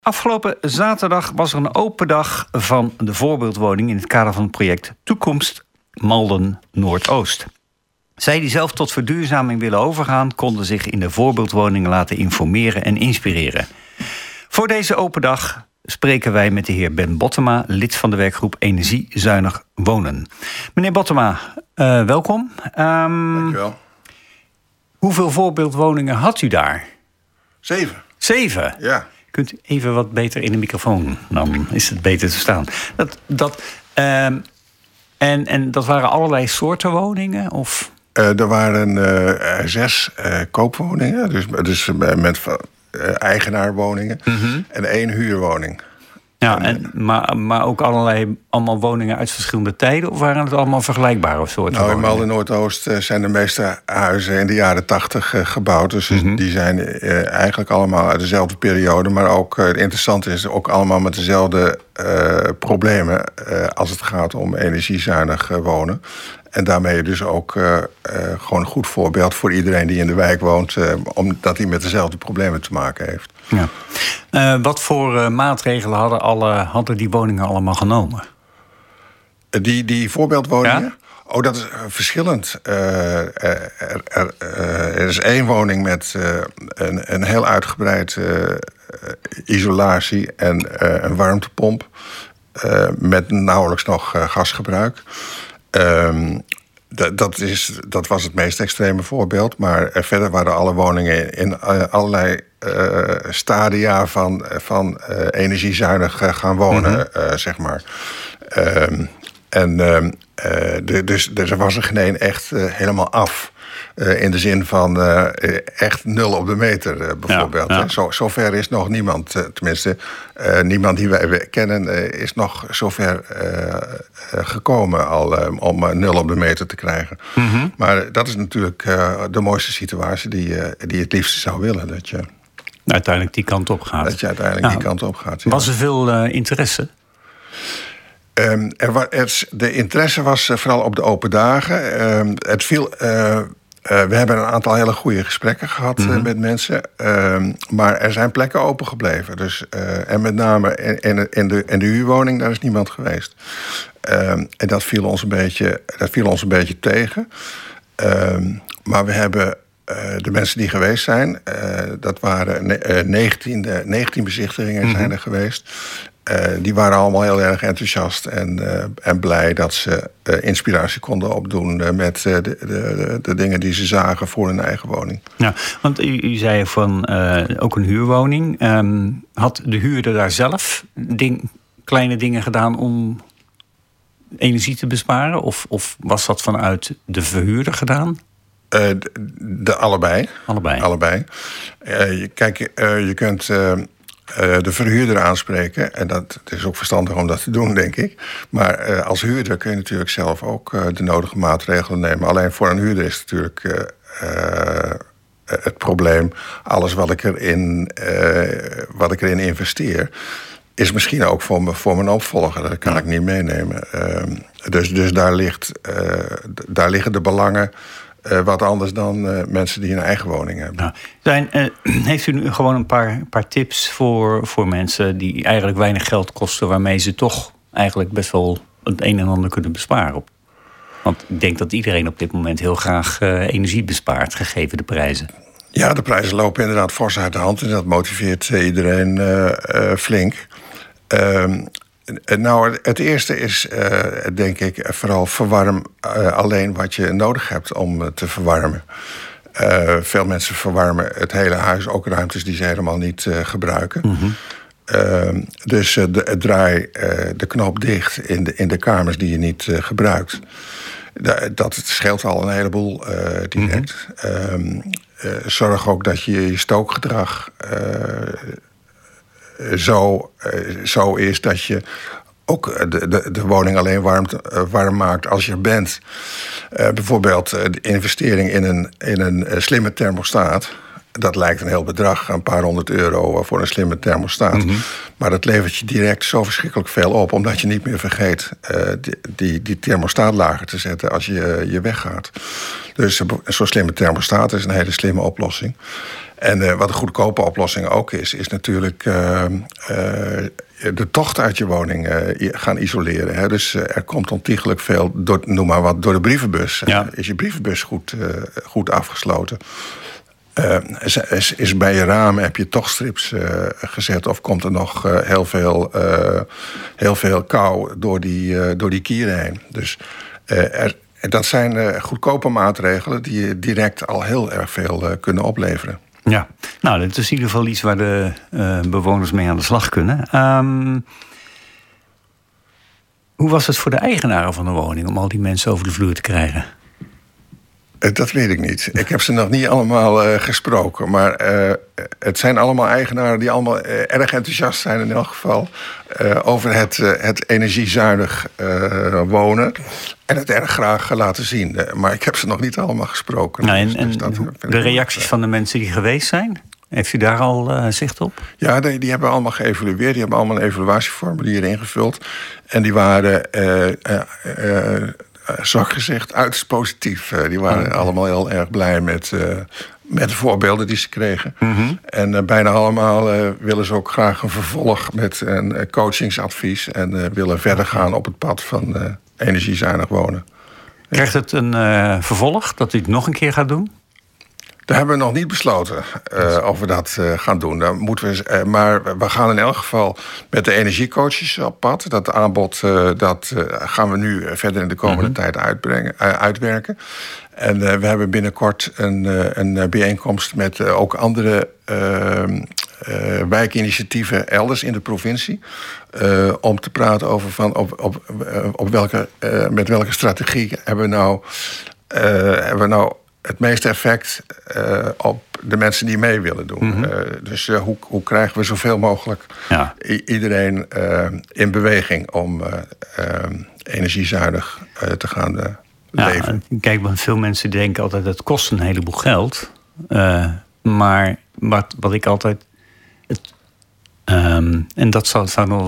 Afgelopen zaterdag was er een open dag van de voorbeeldwoning in het kader van het project Toekomst Malden Noordoost. Zij die zelf tot verduurzaming willen overgaan, konden zich in de voorbeeldwoningen laten informeren en inspireren. Voor deze open dag spreken wij met de heer Ben Bottema, lid van de werkgroep Energiezuinig Wonen. Meneer Bottema, welkom. Dankjewel. Hoeveel voorbeeldwoningen had u daar? 7. 7? Ja. Kunt u even wat beter in de microfoon, dan is het beter te staan. En dat waren allerlei soorten woningen? Of? Er waren 6 koopwoningen, dus met eigenaarwoningen, en 1 huurwoning. Ja, maar ook allemaal woningen uit verschillende tijden? Of waren het allemaal vergelijkbare soorten woningen? In Malden Noordoost zijn de meeste huizen in de jaren 80 gebouwd. Dus die zijn eigenlijk allemaal uit dezelfde periode. Maar ook het interessante is ook allemaal met dezelfde problemen als het gaat om energiezuinig wonen. En daarmee dus ook gewoon een goed voorbeeld voor iedereen die in de wijk woont, omdat hij met dezelfde problemen te maken heeft. Ja. Wat voor maatregelen hadden die woningen allemaal genomen? Die voorbeeldwoningen? Ja? Oh, dat is verschillend. Er is 1 woning met een heel uitgebreid isolatie en een warmtepomp. Met nauwelijks nog gasgebruik. Dat was het meest extreme voorbeeld. Maar verder waren alle woningen in allerlei stadia van energiezuinig gaan wonen, zeg maar. Dus er was er geen echt helemaal af. In de zin van echt 0 op de meter, bijvoorbeeld. Ja. Zover is nog niemand, tenminste, niemand die wij kennen, is nog zover gekomen al om 0 op de meter te krijgen. Maar dat is natuurlijk de mooiste situatie die je het liefst zou willen. Dat je uiteindelijk die kant op gaat. Dat je uiteindelijk die kant op gaat. Ja. Was er veel interesse? De interesse was vooral op de open dagen. We hebben een aantal hele goede gesprekken gehad met mensen. Maar er zijn plekken opengebleven. Dus, en met name in de huurwoning, daar is niemand geweest. En dat viel ons een beetje tegen. Maar we hebben de mensen die geweest zijn, dat waren 19 bezichtigingen zijn er geweest. Die waren allemaal heel erg enthousiast en blij dat ze inspiratie konden opdoen met de dingen die ze zagen voor hun eigen woning. Ja, want u zei van ook een huurwoning. Had de huurder daar zelf kleine dingen gedaan om energie te besparen? Of was dat vanuit de verhuurder gedaan? Allebei. Kijk, je kunt de verhuurder aanspreken. En dat is ook verstandig om dat te doen, denk ik. Maar als huurder kun je natuurlijk zelf ook de nodige maatregelen nemen. Alleen voor een huurder is natuurlijk het probleem, alles wat ik erin investeer, is misschien ook voor mijn opvolger. Dat kan ik niet meenemen. Dus daar liggen de belangen wat anders dan mensen die een eigen woning hebben. Heeft u nu gewoon een paar tips voor mensen die eigenlijk weinig geld kosten, waarmee ze toch eigenlijk best wel het een en ander kunnen besparen? Want ik denk dat iedereen op dit moment heel graag energie bespaart, gegeven de prijzen. Ja, de prijzen lopen inderdaad fors uit de hand en dat motiveert iedereen flink. Het eerste is, denk ik, vooral verwarm alleen wat je nodig hebt om te verwarmen. Veel mensen verwarmen het hele huis, ook ruimtes die ze helemaal niet gebruiken. Dus draai de knop dicht in de kamers die je niet gebruikt. Dat scheelt al een heleboel direct. Zorg ook dat je stookgedrag zo is dat je ook de woning alleen warm maakt als je er bent. Bijvoorbeeld de investering in een slimme thermostaat. Dat lijkt een heel bedrag, een paar €100 voor een slimme thermostaat. Maar dat levert je direct zo verschrikkelijk veel op, omdat je niet meer vergeet die thermostaat lager te zetten als je weggaat. Dus zo'n slimme thermostaat is een hele slimme oplossing. En wat een goedkope oplossing ook is natuurlijk de tocht uit je woning gaan isoleren. Hè? Dus er komt ontiegelijk veel, door de brievenbus. Ja. Is je brievenbus goed afgesloten? Is bij je ramen, heb je tochtstrips gezet, of komt er nog heel veel kou door die kieren heen? Dus dat zijn goedkope maatregelen die je direct al heel erg veel kunnen opleveren. Ja, nou, dat is in ieder geval iets waar de bewoners mee aan de slag kunnen. Hoe was het voor de eigenaren van de woning om al die mensen over de vloer te krijgen? Dat weet ik niet. Ik heb ze nog niet allemaal gesproken. Maar het zijn allemaal eigenaren die allemaal erg enthousiast zijn in elk geval over het energiezuinig wonen. En het erg graag laten zien. Maar ik heb ze nog niet allemaal gesproken. Nou, en de reacties van de mensen die geweest zijn? Heeft u daar al zicht op? Ja, die hebben allemaal geëvalueerd. Die hebben allemaal een evaluatieformulier ingevuld. En die waren, zacht gezegd, uiterst positief. Die waren allemaal heel erg blij met de voorbeelden die ze kregen. Mm-hmm. En bijna allemaal willen ze ook graag een vervolg met een coachingsadvies. En willen verder gaan op het pad van energiezuinig wonen. Krijgt het een vervolg, dat u het nog een keer gaat doen? Daar hebben we nog niet besloten of we dat gaan doen. Dan moeten we, maar we gaan in elk geval met de energiecoaches op pad. Dat aanbod gaan we nu verder in de komende tijd uitwerken. En we hebben binnenkort een bijeenkomst met ook andere wijkinitiatieven elders in de provincie. Om te praten over met welke strategie hebben we nou het meeste effect op de mensen die mee willen doen. Mm-hmm. Dus hoe krijgen we zoveel mogelijk iedereen in beweging om energiezuinig te gaan leven? Kijk, want veel mensen denken altijd dat het kost een heleboel geld. Maar wat ik altijd... en dat zou nog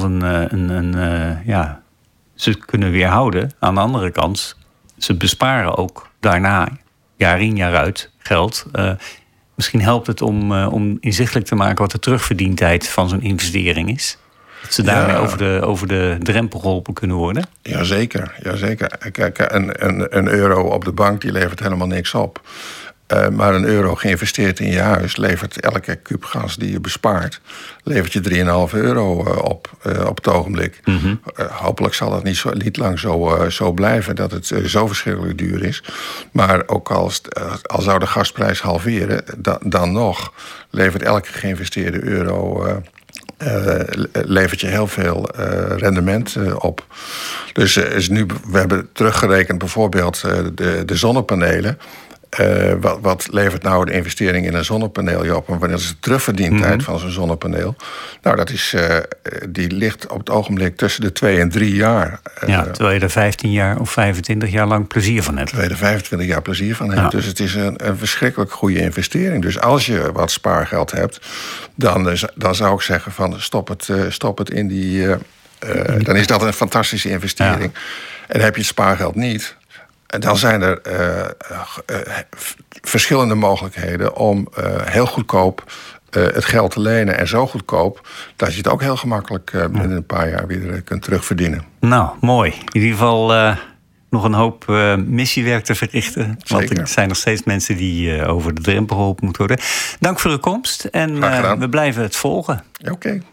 ze kunnen weerhouden. Aan de andere kant, ze besparen ook daarna... jaar in, jaar uit geld. Misschien helpt het om inzichtelijk te maken wat de terugverdientijd van zo'n investering is. Dat ze daarmee over de drempel geholpen kunnen worden. Jazeker. Kijk, een euro op de bank die levert helemaal niks op. Maar een euro geïnvesteerd in je huis levert elke kuub gas die je bespaart, levert je €3,5 op het ogenblik. Mm-hmm. Hopelijk zal dat niet lang zo blijven, dat het zo verschrikkelijk duur is. Maar ook al zou de gasprijs halveren, dan nog levert elke geïnvesteerde euro levert je heel veel rendement op. Dus we hebben teruggerekend bijvoorbeeld de zonnepanelen. Wat levert nou de investering in een zonnepaneel op? En wanneer is de terugverdientijd van zo'n zonnepaneel? Nou, die ligt op het ogenblik tussen de 2 en 3 jaar. Terwijl je er 15 jaar of 25 jaar lang plezier van hebt. Terwijl je er 25 jaar plezier van hebt. Ja. Dus het is een verschrikkelijk goede investering. Dus als je wat spaargeld hebt, dan zou ik zeggen van stop het in die... dan is dat een fantastische investering. Ja. En heb je het spaargeld niet... Dan zijn er verschillende mogelijkheden om heel goedkoop het geld te lenen. En zo goedkoop dat je het ook heel gemakkelijk binnen een paar jaar weer kunt terugverdienen. Nou, mooi. In ieder geval nog een hoop missiewerk te verrichten. Zeker. Want er zijn nog steeds mensen die over de drempel geholpen moeten worden. Dank voor uw komst en we blijven het volgen. Oké.